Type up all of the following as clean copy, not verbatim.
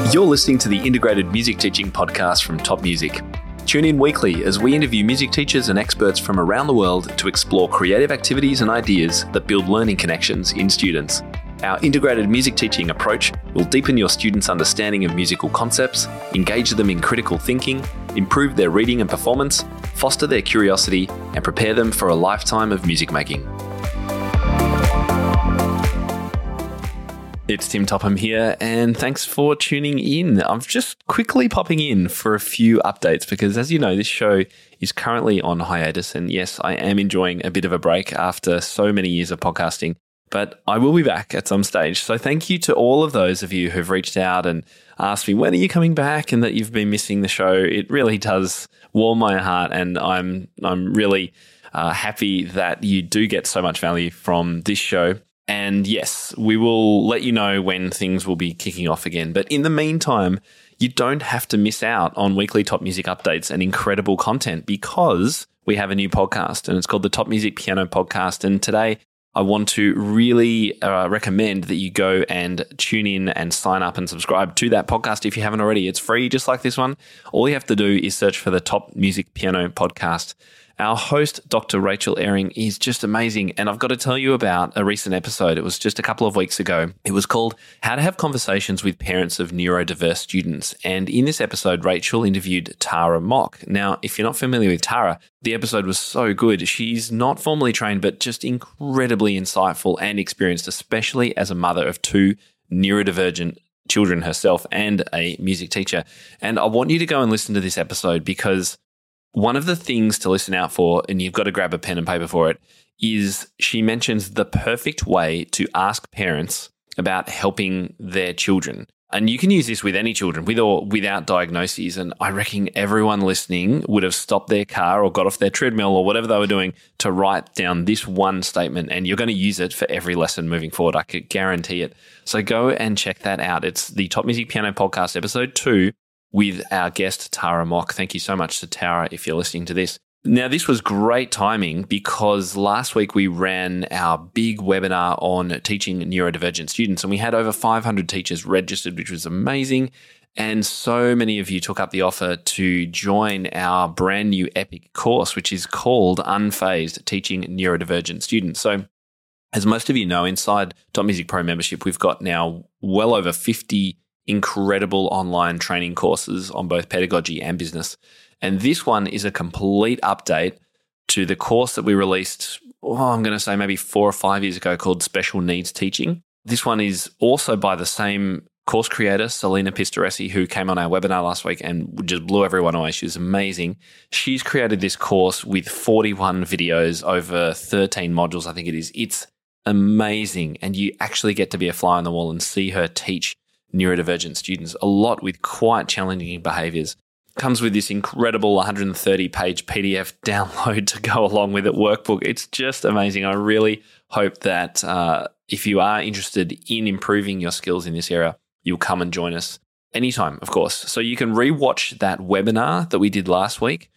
You're listening to the Integrated Music Teaching Podcast from Top Music. Tune in weekly as we interview music teachers and experts from around the world to explore creative activities and ideas that build learning connections in students. Our integrated music teaching approach will deepen your students' understanding of musical concepts, engage them in critical thinking, improve their reading and performance, foster their curiosity, and prepare them for a lifetime of music making. It's Tim Topham here, and thanks for tuning in. I'm just quickly popping in for a few updates because, as you know, this show is currently on hiatus, and yes, I am enjoying a bit of a break after so many years of podcasting, but I will be back at some stage. So thank you to all of those of you who've reached out and asked me, when are you coming back, and that you've been missing the show. It really does warm my heart, and I'm really happy that you do get so much value from this show. And yes, we will let you know when things will be kicking off again. But in the meantime, you don't have to miss out on weekly Top Music updates and incredible content because we have a new podcast, and it's called the Top Music Piano Podcast. And today I want to really recommend that you go and tune in and sign up and subscribe to that podcast if you haven't already. It's free, just like this one. All you have to do is search for the Top Music Piano Podcast. Our host, Dr. Rachel Ehring, is just amazing. And I've got to tell you about a recent episode. It was just a couple of weeks ago. It was called How to Have Conversations with Parents of Neurodiverse Students. And in this episode, Rachel interviewed Tara Mock. Now, if you're not familiar with Tara, the episode was so good. She's not formally trained, but just incredibly insightful and experienced, especially as a mother of two neurodivergent children herself and a music teacher. And I want you to go and listen to this episode because one of the things to listen out for, and you've got to grab a pen and paper for it, is she mentions the perfect way to ask parents about helping their children. And you can use this with any children, with or without diagnoses. And I reckon everyone listening would have stopped their car or got off their treadmill or whatever they were doing to write down this one statement. And you're going to use it for every lesson moving forward. I could guarantee it. So go and check that out. It's the Top Music Piano Podcast, episode 2. With our guest, Tara Mock. Thank you so much to Tara if you're listening to this. Now, this was great timing because last week we ran our big webinar on teaching neurodivergent students, and we had over 500 teachers registered, which was amazing. And so many of you took up the offer to join our brand new epic course, which is called Unfazed Teaching Neurodivergent Students. So as most of you know, inside Top Music Pro membership, we've got now well over 50 incredible online training courses on both pedagogy and business. And this one is a complete update to the course that we released, I'm going to say maybe 4 or 5 years ago, called Special Needs Teaching. This one is also by the same course creator, Selena Pistoresi, who came on our webinar last week and just blew everyone away. She was amazing. She's created this course with 41 videos over 13 modules, I think it is. It's amazing. And you actually get to be a fly on the wall and see her teach neurodivergent students, a lot with quite challenging behaviours. Comes with this incredible 130-page PDF download to go along with it, workbook. It's just amazing. I really hope that if you are interested in improving your skills in this area, you'll come and join us anytime, of course. So you can rewatch that webinar that we did last week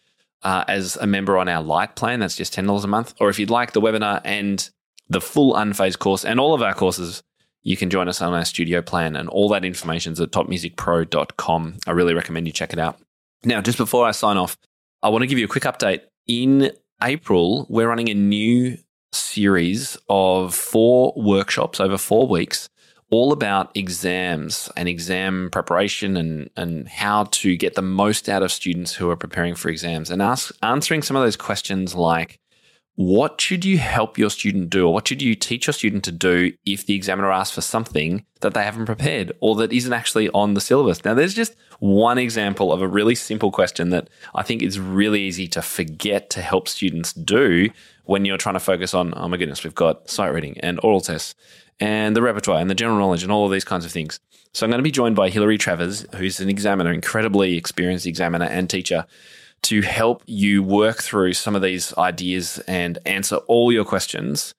as a member on our Lite plan. That's just $10 a month. Or if you'd like the webinar and the full Unfazed course and all of our courses, you can join us on our studio plan, and all that information is at topmusicpro.com. I really recommend you check it out. Now, just before I sign off, I want to give you a quick update. In April, we're running a new series of 4 workshops over 4 weeks, all about exams and exam preparation and how to get the most out of students who are preparing for exams, and answering some of those questions like, what should you help your student do, or what should you teach your student to do if the examiner asks for something that they haven't prepared or that isn't actually on the syllabus? Now, there's just one example of a really simple question that I think is really easy to forget to help students do when you're trying to focus on, oh my goodness, we've got sight reading and oral tests and the repertoire and the general knowledge and all of these kinds of things. So I'm going to be joined by Hilary Travers, who's an examiner, incredibly experienced examiner and teacher, to help you work through some of these ideas and answer all your questions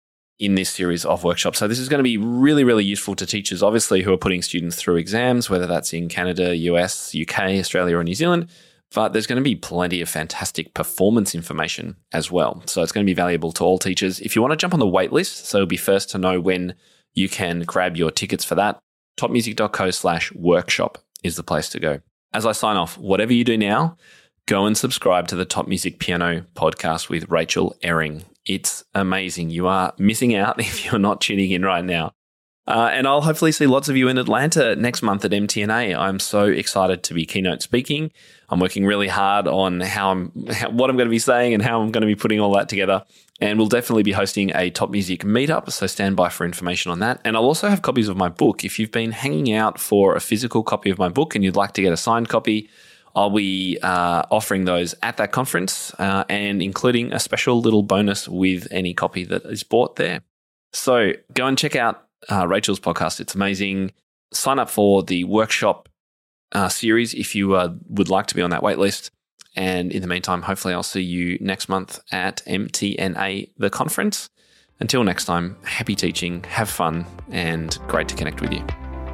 in this series of workshops. So this is going to be really, really useful to teachers, obviously, who are putting students through exams, whether that's in Canada, US, UK, Australia, or New Zealand. But there's going to be plenty of fantastic performance information as well. So it's going to be valuable to all teachers. If you want to jump on the wait list, so you'll be first to know when you can grab your tickets for that, topmusic.co/workshop. is the place to go. As I sign off, whatever you do now, go and subscribe to the Top Music Piano podcast with Rachel Ehring. It's amazing. You are missing out if you're not tuning in right now. And I'll hopefully see lots of you in Atlanta next month at MTNA. I'm so excited to be keynote speaking. I'm working really hard on what I'm going to be saying and how I'm going to be putting all that together. And we'll definitely be hosting a Top Music meetup, so stand by for information on that. And I'll also have copies of my book. If you've been hanging out for a physical copy of my book and you'd like to get a signed copy, I'll be offering those at that conference and including a special little bonus with any copy that is bought there. So go and check out Rachel's podcast. It's amazing. Sign up for the workshop series if you would like to be on that wait list. And in the meantime, hopefully I'll see you next month at MTNA, the conference. Until next time, happy teaching, have fun, and great to connect with you.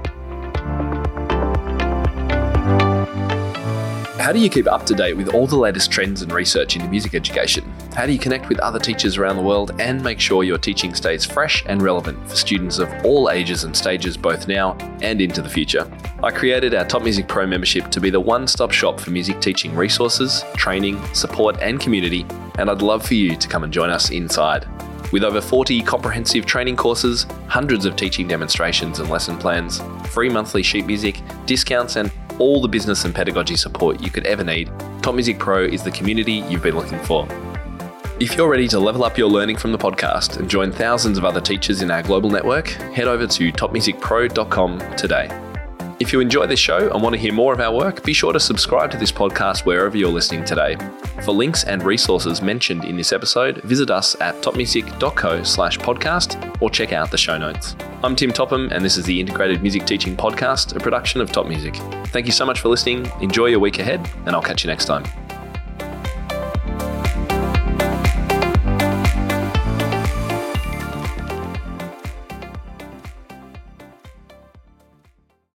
How do you keep up to date with all the latest trends and research into music education? How do you connect with other teachers around the world and make sure your teaching stays fresh and relevant for students of all ages and stages, both now and into the future? I created our Top Music Pro membership to be the one-stop shop for music teaching resources, training, support, and community, and I'd love for you to come and join us inside. With over 40 comprehensive training courses, hundreds of teaching demonstrations and lesson plans, free monthly sheet music, discounts, and all the business and pedagogy support you could ever need, Top Music Pro is the community you've been looking for. If you're ready to level up your learning from the podcast and join thousands of other teachers in our global network, head over to topmusicpro.com today. If you enjoy this show and want to hear more of our work, be sure to subscribe to this podcast wherever you're listening today. For links and resources mentioned in this episode, visit us at topmusic.co/podcast or check out the show notes. I'm Tim Topham, and this is the Integrated Music Teaching Podcast, a production of Top Music. Thank you so much for listening. Enjoy your week ahead, and I'll catch you next time.